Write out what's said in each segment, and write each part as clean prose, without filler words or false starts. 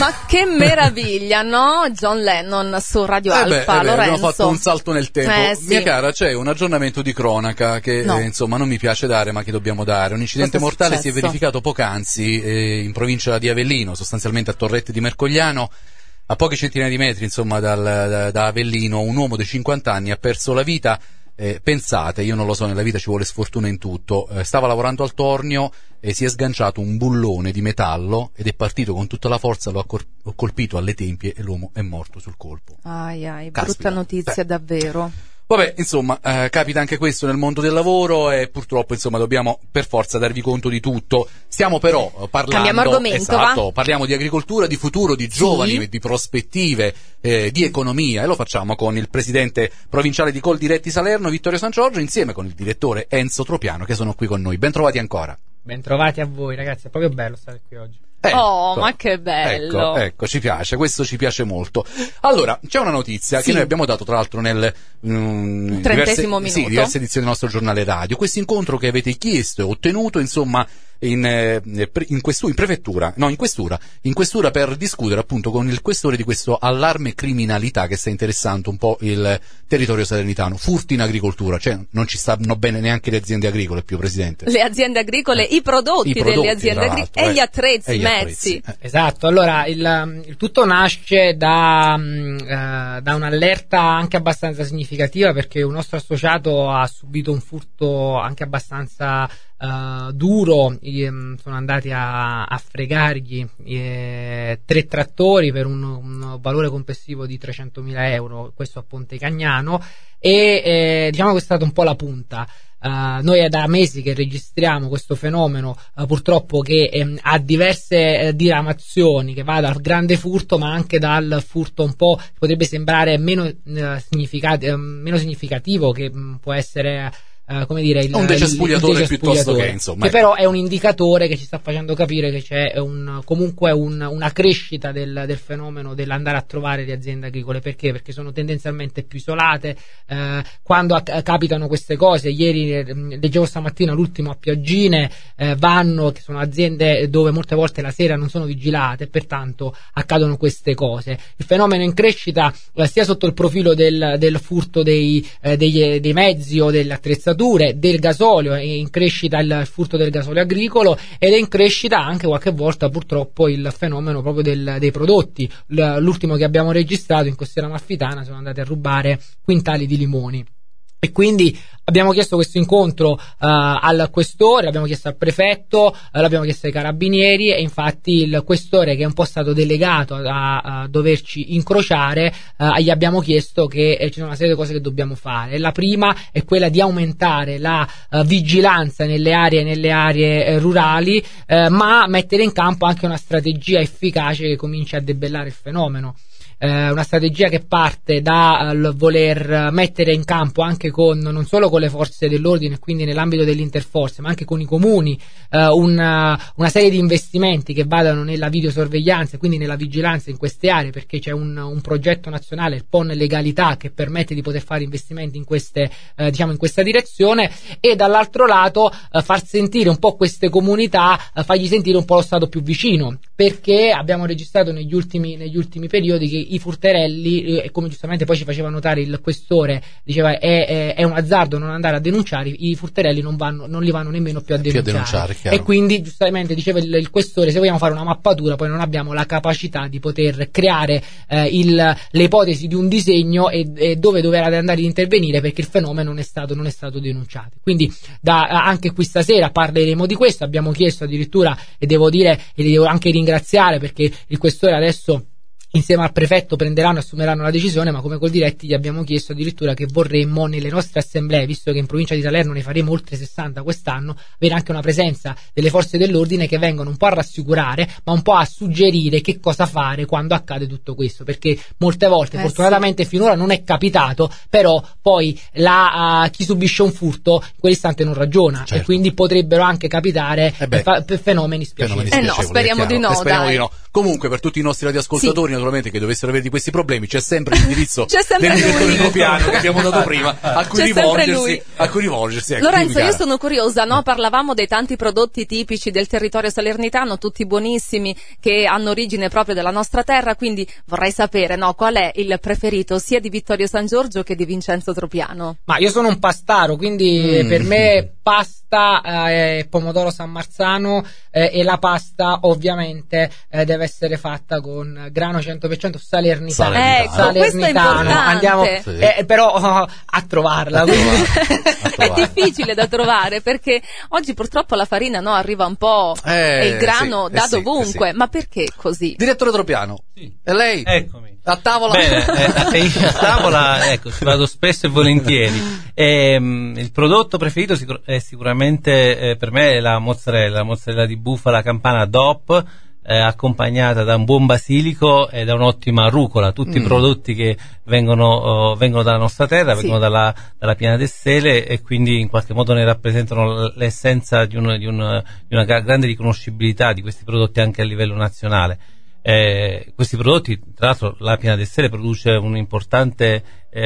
Ma che meraviglia, no? John Lennon su Radio Alfa, Lorenzo. Abbiamo fatto un salto nel tempo. Sì. Mia cara, c'è un aggiornamento di cronaca che insomma non mi piace dare, ma che dobbiamo dare. Un incidente mortale si è verificato poc'anzi in provincia di Avellino, sostanzialmente a Torrette di Mercogliano. A poche centinaia di metri, insomma, da Avellino, un uomo di 50 anni ha perso la vita. Pensate, io non lo so, nella vita ci vuole sfortuna in tutto. Stava lavorando al tornio e si è sganciato un bullone di metallo ed è partito con tutta la forza, lo ha colpito alle tempie e l'uomo è morto sul colpo. Brutta notizia davvero. Vabbè, insomma, capita anche questo nel mondo del lavoro e purtroppo, insomma, dobbiamo per forza darvi conto di tutto. Stiamo però parlando... Cambiamo argomento, va? Parliamo di agricoltura, di futuro, di giovani, di prospettive, di economia, e lo facciamo con il presidente provinciale di Coldiretti Salerno, Vittorio San Giorgio, insieme con il direttore Enzo Tropiano, che sono qui con noi. Ben trovati ancora. Ben trovati a voi, ragazzi, è proprio bello stare qui oggi. Ma che bello! Ecco, ci piace, questo ci piace molto. Allora, c'è una notizia che noi abbiamo dato tra l'altro nel trentesimo minuto. Sì, diverse edizioni del nostro giornale radio. Questo incontro che avete chiesto e ottenuto, insomma, in questura per discutere appunto con il questore di questo allarme criminalità che sta interessando un po' il territorio salernitano. Furti in agricoltura, cioè non ci stanno bene neanche le aziende agricole più, Presidente. Le aziende agricole, i prodotti delle aziende agricole e gli attrezzi, i mezzi. Esatto, allora il tutto nasce da un'allerta anche abbastanza significativa, perché un nostro associato ha subito un furto anche abbastanza duro. Sono andati a fregargli 3 trattori per un valore complessivo di 300.000 euro, questo a Ponte Cagnano, e diciamo che è stata un po' la punta. Noi è da mesi che registriamo questo fenomeno, purtroppo, che ha diverse diramazioni, che va dal grande furto ma anche dal furto un po' che potrebbe sembrare meno significativo, che può essere come dire, un decespugliatore piuttosto che, insomma, che però è un indicatore che ci sta facendo capire che c'è comunque una crescita del fenomeno dell'andare a trovare le aziende agricole. Perché sono tendenzialmente più isolate. Quando capitano queste cose, ieri leggevo stamattina l'ultimo a Piaggine, che sono aziende dove molte volte la sera non sono vigilate, e pertanto accadono queste cose. Il fenomeno è in crescita sia sotto il profilo del furto dei mezzi o delle attrezzature, del gasolio. È in crescita il furto del gasolio agricolo, ed è in crescita anche qualche volta purtroppo il fenomeno proprio dei prodotti. L'ultimo che abbiamo registrato in Costiera Amalfitana, sono andati a rubare quintali di limoni. E quindi abbiamo chiesto questo incontro al questore, l'abbiamo chiesto al prefetto, l'abbiamo chiesto ai carabinieri, e infatti il questore, che è un po' stato delegato a doverci incrociare, gli abbiamo chiesto che ci sono una serie di cose che dobbiamo fare. La prima è quella di aumentare la vigilanza nelle aree rurali, ma mettere in campo anche una strategia efficace che cominci a debellare il fenomeno. Una strategia che parte dal voler mettere in campo anche non solo con le forze dell'ordine, quindi nell'ambito dell'interforze, ma anche con i comuni, una serie di investimenti che vadano nella videosorveglianza e quindi nella vigilanza in queste aree, perché c'è un progetto nazionale, il PON Legalità, che permette di poter fare investimenti in questa direzione, e dall'altro lato far sentire un po' queste comunità, fargli sentire un po' lo Stato più vicino, perché abbiamo registrato negli ultimi periodi che i furterelli, e come giustamente poi ci faceva notare il questore, diceva è un azzardo non andare a denunciare, i furterelli non li vanno nemmeno più a denunciare, e quindi giustamente diceva il questore, se vogliamo fare una mappatura poi non abbiamo la capacità di poter creare le ipotesi di un disegno e dove dover andare ad intervenire, perché il fenomeno non è stato denunciato. Quindi anche qui stasera parleremo di questo. Abbiamo chiesto addirittura, e devo anche ringraziare, perché il questore adesso insieme al prefetto assumeranno la decisione, ma come Coldiretti gli abbiamo chiesto addirittura che vorremmo nelle nostre assemblee, visto che in provincia di Salerno ne faremo oltre 60 quest'anno, avere anche una presenza delle forze dell'ordine che vengono un po' a rassicurare, ma un po' a suggerire che cosa fare quando accade tutto questo, perché molte volte fortunatamente finora non è capitato, però poi chi subisce un furto in quell'istante non ragiona, e quindi potrebbero anche capitare fenomeni spiacevoli. Speriamo di no. Comunque, per tutti i nostri radioascoltatori, naturalmente, che dovessero avere di questi problemi, c'è sempre l'indirizzo del direttore Tropiano che abbiamo dato prima, a cui rivolgersi. Ecco, Lorenzo, io sono curiosa, no? Parlavamo dei tanti prodotti tipici del territorio salernitano, tutti buonissimi, che hanno origine proprio della nostra terra, quindi vorrei sapere, no, qual è il preferito sia di Vittorio San Giorgio che di Vincenzo Tropiano? Ma io sono un pastaro, quindi per me pasta, pomodoro San Marzano, e la pasta ovviamente deve essere fatta con grano 100% salernitano. Ecco, questo è importante. Andiamo però a trovarla. È difficile da trovare, perché oggi purtroppo la farina, no, arriva un po' e il grano da dovunque. Ma perché così? Direttore Tropiano, e lei? Eccomi. A tavola? Bene, io a tavola, ecco, ci vado spesso e volentieri. Il prodotto preferito è sicuramente per me la mozzarella di bufala campana DOP, accompagnata da un buon basilico e da un'ottima rucola, tutti i prodotti che vengono dalla nostra terra, vengono dalla Piana del Sele, e quindi in qualche modo ne rappresentano l'essenza di una grande riconoscibilità di questi prodotti anche a livello nazionale. Questi prodotti, tra l'altro, la Piana del Sele produce un importante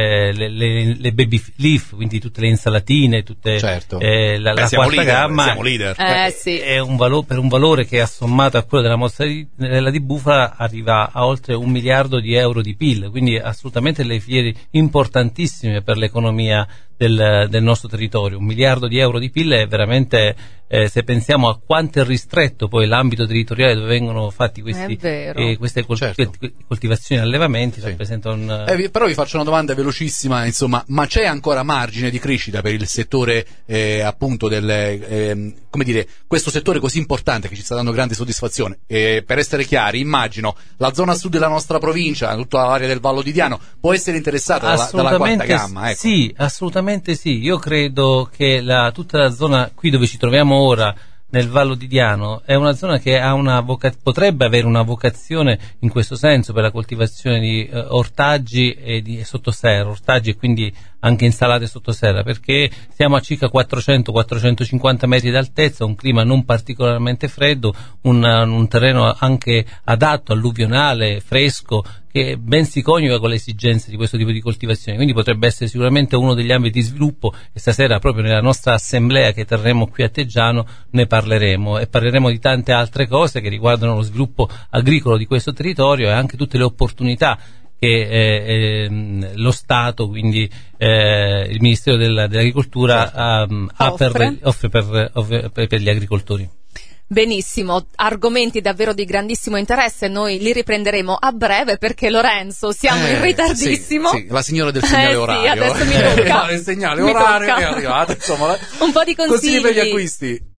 le baby leaf, quindi tutte le insalatine, tutte la quarta gamma. Siamo leader. È per un valore che, assommato a quello della mozzarella di bufala, arriva a oltre 1 miliardo di euro di PIL, quindi assolutamente le filiere importantissime per l'economia del nostro territorio. 1 miliardo di euro di PIL è veramente, se pensiamo a quanto è ristretto poi l'ambito territoriale dove vengono fatti queste coltivazioni e allevamenti, rappresenta un... Però vi faccio una domanda velocissima, insomma, ma c'è ancora margine di crescita per il settore appunto come dire, questo settore così importante che ci sta dando grande soddisfazione? Per essere chiari, immagino la zona sud della nostra provincia, tutta l'area del Vallo di Diano, può essere interessata dalla quarta gamma? Ecco. Sì, assolutamente sì. Io credo che tutta la zona qui dove ci troviamo ora, nel Vallo di Diano, è una zona che ha potrebbe avere una vocazione in questo senso per la coltivazione di ortaggi e di sottoserra, ortaggi e quindi anche insalate sottoserra, perché siamo a circa 400-450 metri d'altezza, un clima non particolarmente freddo, un terreno anche adatto, alluvionale, fresco, che ben si coniuga con le esigenze di questo tipo di coltivazione, quindi potrebbe essere sicuramente uno degli ambiti di sviluppo, e stasera proprio nella nostra assemblea che terremo qui a Teggiano ne parleremo, e parleremo di tante altre cose che riguardano lo sviluppo agricolo di questo territorio e anche tutte le opportunità che lo Stato, quindi il Ministero dell'Agricoltura offre per gli agricoltori. Benissimo, argomenti davvero di grandissimo interesse, noi li riprenderemo a breve, perché Lorenzo siamo in ritardissimo. Sì, la signora del segnale orario. Sì, adesso mi tocca. Il segnale orario è arrivato, insomma. Un po' di consigli per gli acquisti.